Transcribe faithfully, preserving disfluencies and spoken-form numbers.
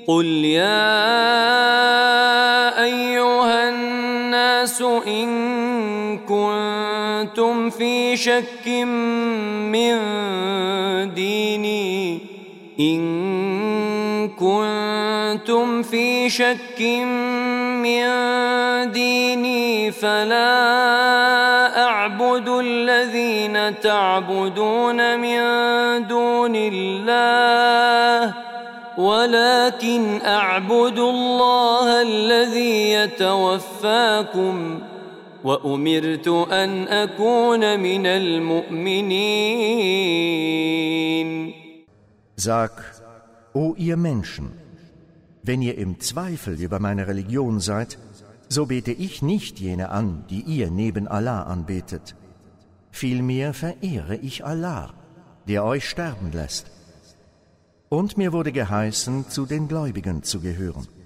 قل يا أيها الناس إن كنتم في شك من ديني إن كنتم في شك من ديني فلا أعبد الذين تعبدون من دون الله ولكن أعبد الله الذي يتوفاكم وأمرت أن أكون من المؤمنين. Sag, o ihr Menschen, wenn ihr im Zweifel über meine Religion seid, so bete ich nicht jene an, die ihr neben Allah anbetet. Vielmehr verehre ich Allah, der euch sterben lässt. Und mir wurde geheißen, zu den Gläubigen zu gehören.